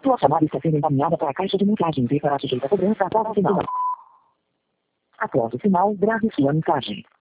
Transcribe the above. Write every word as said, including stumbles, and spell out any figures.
Sua chamada está sendo encaminhada para a caixa de mensagens e será sujeita a cobrança após o sinal. Após o sinal, grave sua mensagem.